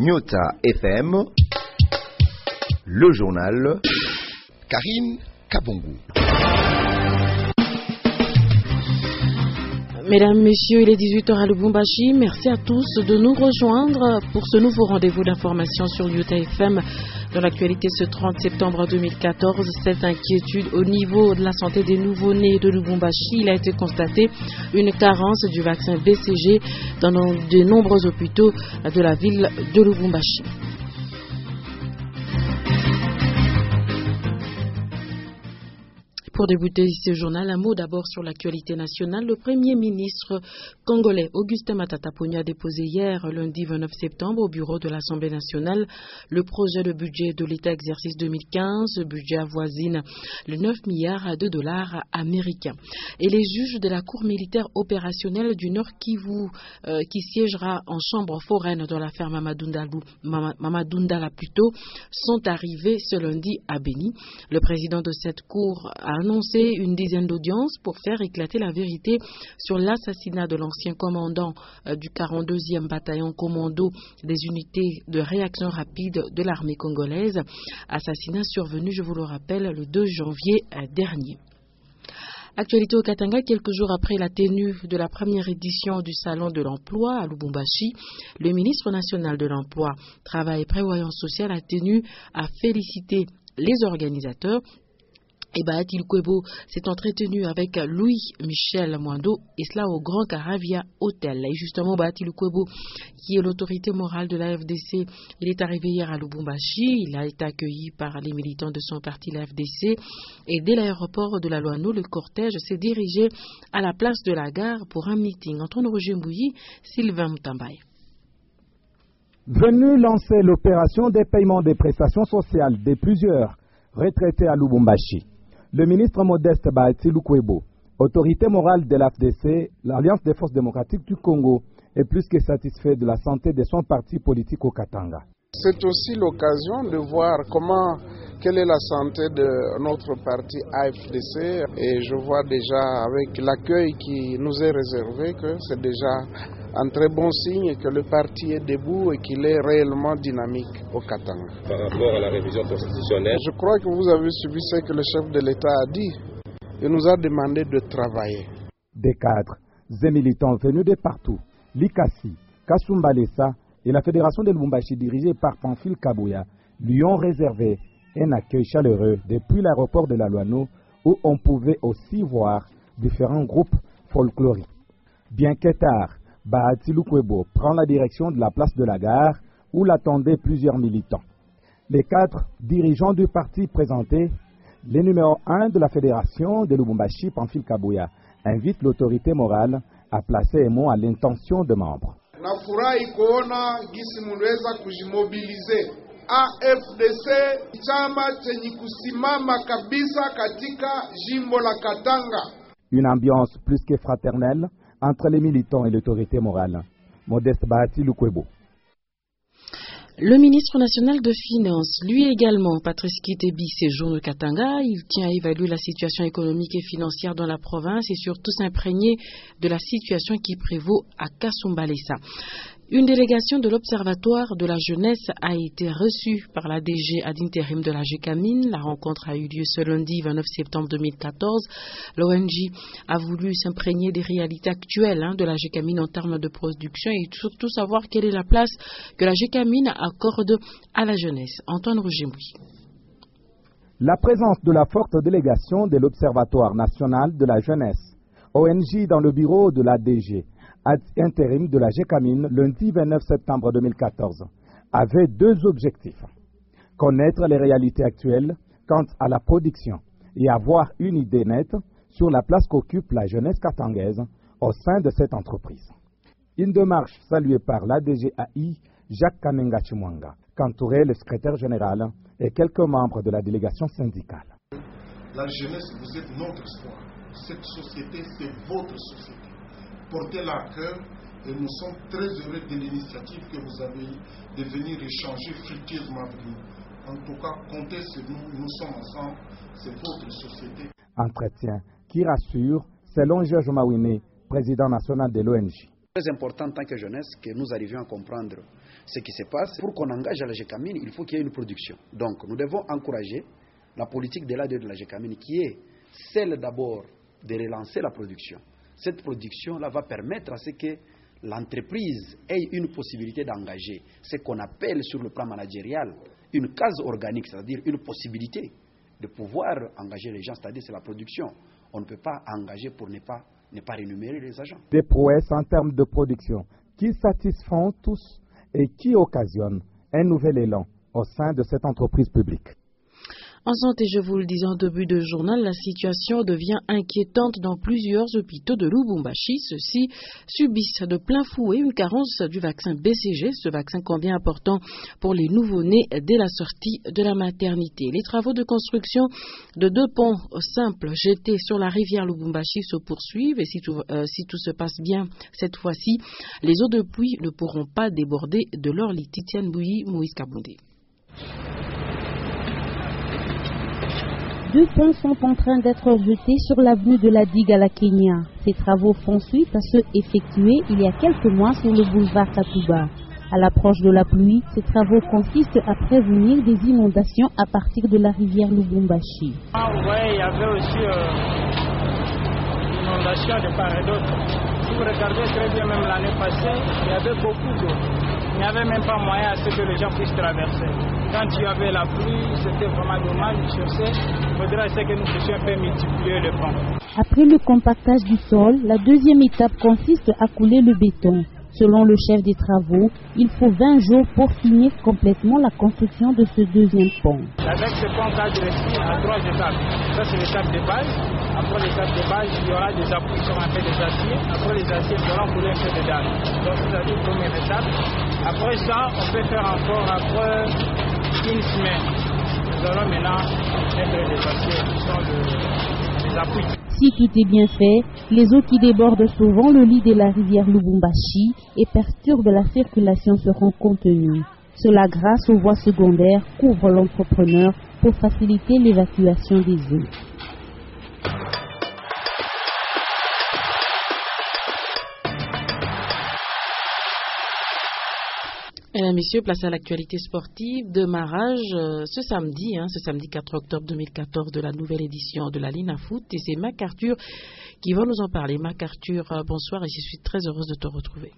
Nyota FM, le journal Karine Kabongo. Mesdames, Messieurs, il est 18h à Lubumbashi. Merci à tous de nous rejoindre pour ce nouveau rendez-vous d'information sur Nyota FM. Dans l'actualité ce 30 septembre 2014, cette inquiétude au niveau de la santé des nouveau-nés de Lubumbashi, il a été constaté une carence du vaccin BCG dans de nombreux hôpitaux de la ville de Lubumbashi. Pour débuter ce journal, un mot d'abord sur l'actualité nationale. Le Premier ministre congolais Augustin Matata Ponyo a déposé hier, lundi 29 septembre, au bureau de l'Assemblée nationale, le projet de budget de l'État exercice 2015. Ce budget avoisine les 9 milliards de dollars américains. Et les juges de la Cour militaire opérationnelle du Nord Kivu, qui siégera en chambre foraine dans l'affaire Mamadundala plutôt, sont arrivés ce lundi à Beni. Le président de cette cour a annoncé une dizaine d'audiences pour faire éclater la vérité sur l'assassinat de l'ancien commandant du 42e bataillon commando des unités de réaction rapide de l'armée congolaise. Assassinat survenu, je vous le rappelle, le 2 janvier dernier. Actualité au Katanga, quelques jours après la tenue de la première édition du Salon de l'Emploi à Lubumbashi, le ministre national de l'Emploi, Travail et Prévoyance sociale a tenu à féliciter les organisateurs. Et Bahati Lukwebo s'est entretenu avec Louis-Michel Mwando, et cela au Grand Caravia Hotel. Et justement, Bahati Lukwebo, qui est l'autorité morale de la FDC, il est arrivé hier à Lubumbashi. Il a été accueilli par les militants de son parti, la FDC. Et dès l'aéroport de la Loano, le cortège s'est dirigé à la place de la gare pour un meeting. Antoine Roger Mbouyi, Sylvain Moutambaye. Venu lancer l'opération des paiements des prestations sociales de plusieurs retraités à Lubumbashi, le ministre Modeste Bahati Lukwebo, autorité morale de l'AFDC, l'Alliance des forces démocratiques du Congo, est plus que satisfait de la santé de son parti politique au Katanga. C'est aussi l'occasion de voir quelle est la santé de notre parti AFDC, et je vois déjà avec l'accueil qui nous est réservé que c'est déjà un très bon signe que le parti est debout et qu'il est réellement dynamique au Katanga. Par rapport à la révision constitutionnelle, je crois que vous avez suivi ce que le chef de l'État a dit. Il nous a demandé de travailler. Des cadres et militants venus de partout, Likasi, Kasumbalesa et la Fédération de Lubumbashi dirigée par Pamphile Kabouya lui ont réservé un accueil chaleureux depuis l'aéroport de la Loano, où on pouvait aussi voir différents groupes folkloriques. Bien que tard, Bahati Lukwebo prend la direction de la place de la gare où l'attendaient plusieurs militants. Les 4 dirigeants du parti présentés, le numéro 1 de la fédération de Lubumbashi, Pamphile Kabouya, invite l'autorité morale à placer un mot à l'intention de membres. Nafurahi kuona gisi munaweza kujimobilize. AFDC chama chenye kusimama kabisa katika jimbo la Katanga. Une ambiance plus que fraternelle entre les militants et l'autorité morale. Modeste Bahati Lukwebo. Le ministre national de Finances, lui également, Patrice Kitebi, séjourne au Katanga. Il tient à évaluer la situation économique et financière dans la province et surtout s'imprégner de la situation qui prévaut à Kasumbalesa. Une délégation de l'Observatoire de la jeunesse a été reçue par la DG ad intérim de la GECAMIN. La rencontre a eu lieu ce lundi 29 septembre 2014. L'ONG a voulu s'imprégner des réalités actuelles de la GECAMIN en termes de production et surtout savoir quelle est la place que la GECAMIN accorde à la jeunesse. Antoine Roger-Mbouy. La présence de la forte délégation de l'Observatoire national de la jeunesse, ONG, dans le bureau de la DG ad intérim de la GECAMIN lundi 29 septembre 2014 avait 2 objectifs. Connaître les réalités actuelles quant à la production et avoir une idée nette sur la place qu'occupe la jeunesse katangaise au sein de cette entreprise. Une démarche saluée par l'ADGAI, Jacques Kamenga Chimwanga, qu'entourait le secrétaire général et quelques membres de la délégation syndicale. La jeunesse, vous êtes notre espoir. Cette société, c'est votre société. Portez-la à cœur et nous sommes très heureux de l'initiative que vous avez de venir échanger fructueusement avec nous. En tout cas, comptez sur nous, nous sommes ensemble, c'est votre société. Entretien qui rassure, selon Georges Mawine, président national de l'ONG. très important en tant que jeunesse que nous arrivions à comprendre ce qui se passe. Pour qu'on engage à la GECAMIN, il faut qu'il y ait une production. Donc nous devons encourager la politique de l'ADE de la GECAMIN qui est celle d'abord de relancer la production. Cette production-là va permettre à ce que l'entreprise ait une possibilité d'engager ce qu'on appelle sur le plan managérial une case organique, c'est-à-dire une possibilité de pouvoir engager les gens, c'est-à-dire c'est la production. On ne peut pas engager pour ne pas rémunérer les agents. Des prouesses en termes de production qui satisfont tous et qui occasionnent un nouvel élan au sein de cette entreprise publique. En santé, je vous le disais en début de journal, la situation devient inquiétante dans plusieurs hôpitaux de Lubumbashi. Ceux-ci subissent de plein fouet une carence du vaccin BCG, ce vaccin combien important pour les nouveau-nés dès la sortie de la maternité. Les travaux de construction de 2 ponts simples jetés sur la rivière Lubumbashi se poursuivent et si tout se passe bien cette fois-ci, les eaux de pluie ne pourront pas déborder de leur lit. Titiane Bouilly, Moïse Kabondé. 2 ponts sont en train d'être jetés sur l'avenue de la Digue à la Kenya. Ces travaux font suite à ceux effectués il y a quelques mois sur le boulevard Katuba. À l'approche de la pluie, ces travaux consistent à prévenir des inondations à partir de la rivière Lubumbashi. Vous voyez, il y avait aussi inondation de part et d'autre. Si vous regardez très bien, même l'année passée, il y avait beaucoup d'eau. Il n'y avait même pas moyen à ce que les gens puissent traverser. Quand il y avait la pluie, c'était vraiment dommage. Il faudrait que nous puissions un peu multiplier le pont. Après le compactage du sol, la deuxième étape consiste à couler le béton. Selon le chef des travaux, il faut 20 jours pour finir complètement la construction de ce deuxième pont. Avec ce pont cadre ici, à 3 étapes. Ça, c'est l'étape de base. Après l'étape de base, il y aura des appuis sur un peu des aciers. Après les aciers, il faudra couler un peu de dalle. Donc, ça dit première étape. Après ça, on peut faire encore après une semaine. Nous allons maintenant mettre des aciers qui sont des appuis. Si tout est bien fait, les eaux qui débordent souvent le lit de la rivière Lubumbashi et perturbent la circulation seront contenues. Cela, grâce aux voies secondaires, couvre l'entrepreneur pour faciliter l'évacuation des eaux. Mesdames, Messieurs, place à l'actualité sportive. Démarrage ce samedi 4 octobre 2014 de la nouvelle édition de la Lina Foot. Et c'est MacArthur qui va nous en parler. MacArthur, bonsoir et je suis très heureuse de te retrouver.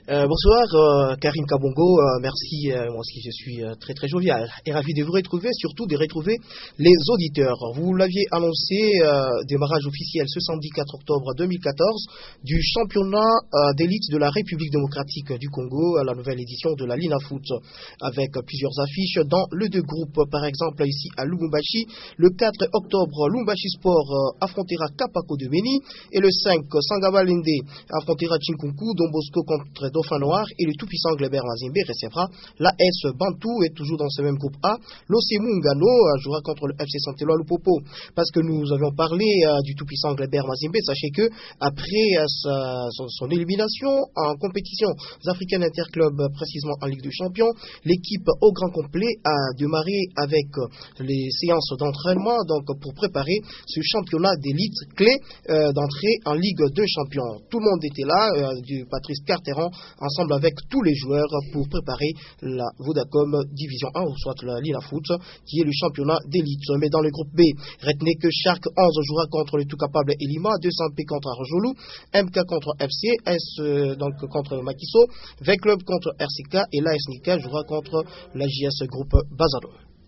Bonsoir, Karine Kabongo. Merci, moi aussi je suis très très jovial et ravi de vous retrouver, surtout de retrouver les auditeurs. Vous l'aviez annoncé, démarrage officiel ce samedi 4 octobre 2014 du championnat d'élite de la République démocratique du Congo, à la nouvelle édition de la Lina Foot, avec plusieurs affiches dans le 2 groupes. Par exemple, ici à Lubumbashi, le 4 octobre, Lubumbashi Sport affrontera Kapako de Beni, et le 5, Sangabalende affrontera Chinkunku, Don Bosco contre Dauphin Noir, et le tout-puissant Gleber Mazembe recevra l'AS Bantou. Et toujours dans ce même groupe A, l'Osemu Ngano jouera contre le FC Santelwa Lupopo. Parce que nous avions parlé du tout-puissant Gleber Mazembe, sachez que après son élimination en compétition africaine interclub, précisément en Ligue des Champions, l'équipe au grand complet a démarré avec les séances d'entraînement donc pour préparer ce championnat d'élite clé d'entrée en Ligue des Champions. Tout le monde était là, du Patrice Carteron, ensemble avec tous les joueurs pour préparer la Vodacom Division 1, ou soit la Lina Foot, qui est le championnat d'élite. Mais dans le groupe B, retenez que Shark 11 jouera contre le tout capable Elima, 200P contre Arjolou, MK contre FC, S donc contre Makiso, V-Club contre RCK et l'AS Nika jouera contre la JS Groupe Bazaro.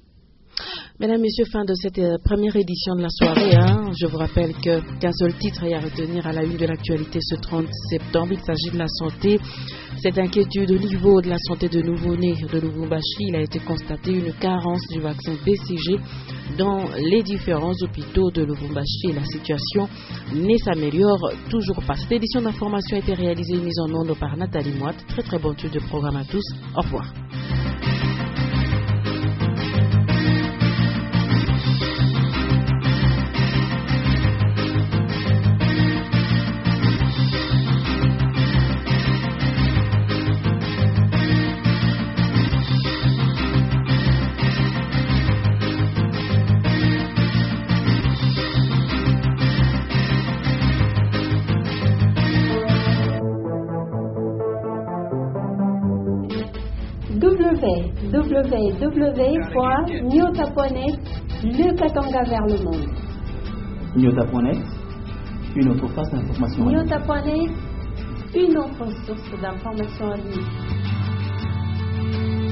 Mesdames, Messieurs, fin de cette première édition de la soirée. Je vous rappelle qu'un seul titre est à retenir à la une de l'actualité ce 30 septembre. Il s'agit de la santé. Cette inquiétude au niveau de la santé de nouveau-nés de Lubumbashi, il a été constaté une carence du vaccin BCG dans les différents hôpitaux de Lubumbashi et la situation ne s'améliore toujours pas. Cette édition d'information a été réalisée et mise en onde par Nathalie Moite. Très très bonne suite de programme à tous. Au revoir. www.nyota.net, le Katanga vers le monde. Nyota.net, une autre face d'information. Nyota.net, une autre source d'information en ligne.